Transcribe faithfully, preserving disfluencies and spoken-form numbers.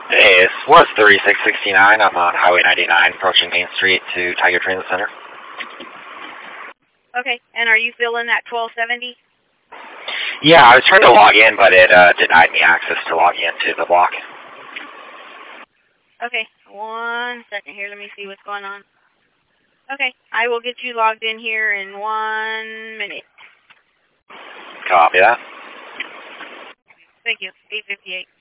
Hey, this was thirty-six sixty-nine. I'm on Highway ninety-nine, approaching Main Street to Tiger Transit Center. Okay, and are you still in that twelve seventy? Yeah, I was trying to log in, but it uh, denied me access to log into the block. Okay, one second here. Let me see what's going on. Okay, I will get you logged in here in one minute. Copy that. Thank you. eight fifty-eight.